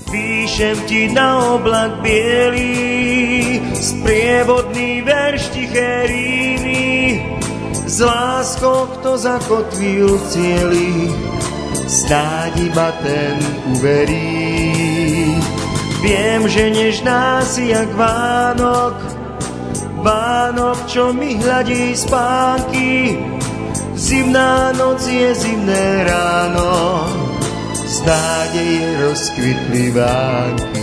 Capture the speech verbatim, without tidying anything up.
Píšem ti na oblak bielý, sprievodný verš tiché rímy, s láskou, kto zakotvil cieli, snáď iba ten uverí. Viem, že nežná si jak Vánok, Vánok, čo mi hľadí spánky. Zimná noc je zimné ráno, z nádeje rozkvitli vánky.